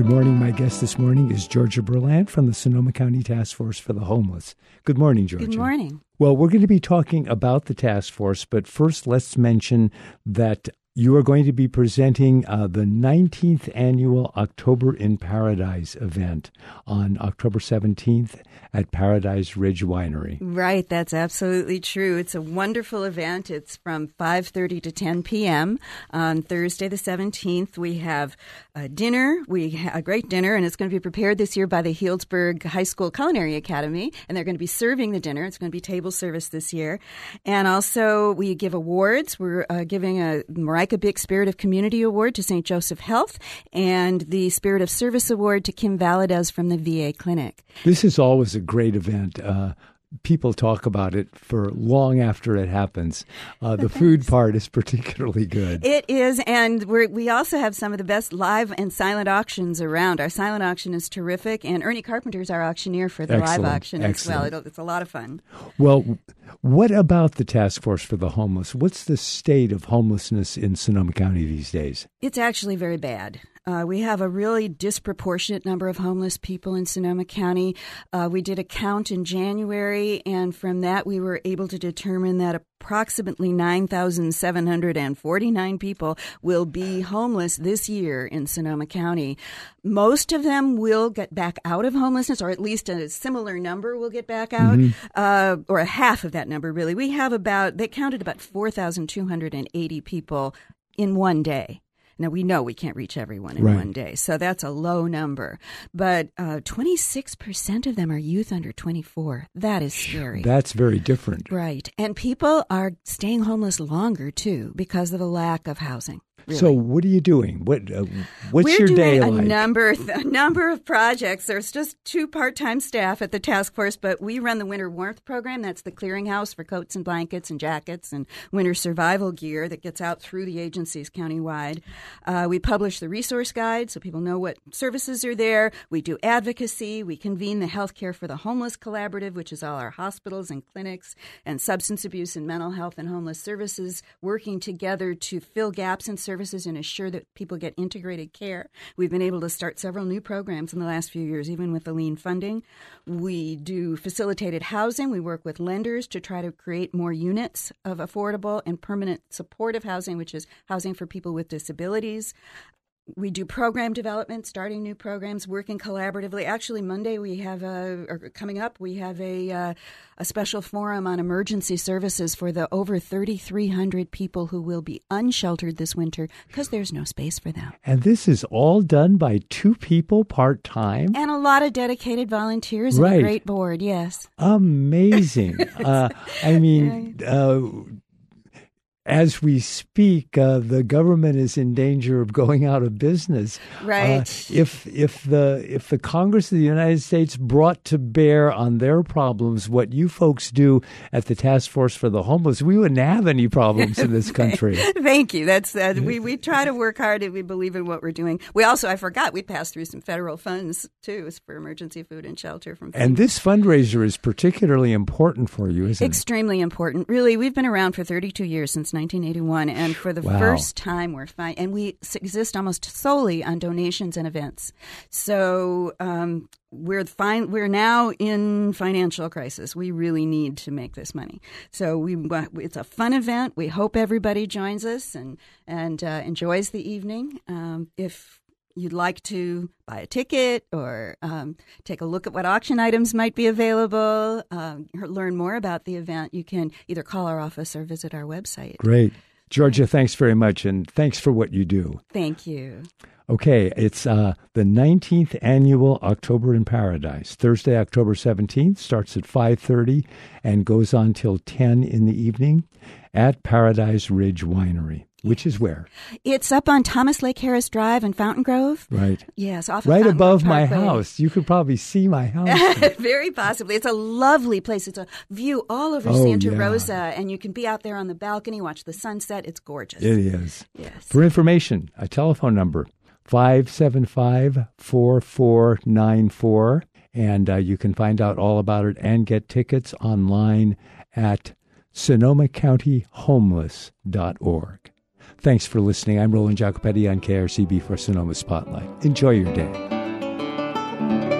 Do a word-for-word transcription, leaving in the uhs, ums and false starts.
Good morning. My guest this morning is Georgia Berlant from the Sonoma County Task Force for the Homeless. Good morning, Georgia. Good morning. Well, we're going to be talking about the task force, but first let's mention that you are going to be presenting uh, the nineteenth annual October in Paradise event on October seventeenth at Paradise Ridge Winery. Right, that's absolutely true. It's a wonderful event. It's from five thirty to ten p.m. on Thursday the seventeenth. We have a dinner, we have a great dinner, and it's going to be prepared this year by the Healdsburg High School Culinary Academy, and they're going to be serving the dinner. It's going to be table service this year. And also we give awards. We're uh, giving a Mariah Big Spirit of Community Award to Saint Joseph Health and the Spirit of Service Award to Kim Valadez from the V A Clinic. This is always a great event. Uh, people talk about it for long after it happens. Uh, the food part is particularly good. It is, and we're, we also have some of the best live and silent auctions around. Our silent auction is terrific, and Ernie Carpenter is our auctioneer for the Excellent. live auction Excellent. as well. It'll, it's a lot of fun. Well, what about the Task Force for the Homeless? What's the state of homelessness in Sonoma County these days? It's actually very bad. Uh, we have a really disproportionate number of homeless people in Sonoma County. Uh, we did a count in January, and from that we were able to determine that approximately nine thousand seven hundred forty-nine people will be homeless this year in Sonoma County. Most of them will get back out of homelessness, or at least a similar number will get back out, mm-hmm. uh, or a half of that number, really. We have about, they counted about four thousand two hundred eighty people in one day. Now, we know we can't reach everyone in right. one day, so that's a low number. But uh, twenty-six percent of them are youth under twenty-four. That is scary. That's very different. Right. And people are staying homeless longer, too, because of a lack of housing. Really. So what are you doing? What uh, What's We're your doing day a like? number, a number of projects. There's just two part-time staff at the task force, but we run the Winter Warmth Program. That's the clearinghouse for coats and blankets and jackets and winter survival gear that gets out through the agencies countywide. Uh, we publish the resource guide so people know what services are there. We do advocacy. We convene the Healthcare for the Homeless Collaborative, which is all our hospitals and clinics and substance abuse and mental health and homeless services working together to fill gaps in services and assure that people get integrated care. We've been able to start several new programs in the last few years, even with the lean funding. We do facilitated housing. We work with lenders to try to create more units of affordable and permanent supportive housing, which is housing for people with disabilities. We do program development, starting new programs, working collaboratively. Actually, Monday we have a, or coming up, we have a uh, a special forum on emergency services for the over thirty-three hundred people who will be unsheltered this winter because there's no space for them. And this is all done by two people part-time? And a lot of dedicated volunteers right. and a great board, yes. Amazing. uh, I mean... Uh, As we speak, uh, the government is in danger of going out of business. Right. Uh, if if the if the Congress of the United States brought to bear on their problems what you folks do at the Task Force for the Homeless, we wouldn't have any problems in this country. Thank you. That's uh, we we try to work hard and we believe in what we're doing. We also, I forgot, we passed through some federal funds too for emergency food and shelter from. FEMA. And this fundraiser is particularly important for you, isn't it? Extremely important. Really, we've been around for thirty-two years since nineteen eighty-one, and for the wow. first time we're fine, and we exist almost solely on donations and events. So um, we're fine. We're now in financial crisis. We really need to make this money. So we it's a fun event. We hope everybody joins us and and uh, enjoys the evening. Um, if you'd like to buy a ticket or um, take a look at what auction items might be available, um, or learn more about the event, you can either call our office or visit our website. Great. Georgia, thanks very much, and thanks for what you do. Thank you. Okay, it's uh, the nineteenth annual October in Paradise. Thursday, October seventeenth, starts at five thirty and goes on till ten in the evening at Paradise Ridge Winery. Which is where? It's up on Thomas Lake Harris Drive in Fountain Grove. Right. Yes, off of right Fountain above Grove my Parkway. house. You could probably see my house. Very possibly. It's a lovely place. It's a view all over oh, Santa yeah. Rosa, and you can be out there on the balcony, watch the sunset. It's gorgeous. It is. Yes. For information, a telephone number, five seven five, four four nine four, and uh, you can find out all about it and get tickets online at sonoma county homeless dot org. Thanks for listening. I'm Roland Jacopetti on K R C B for Sonoma Spotlight. Enjoy your day. you.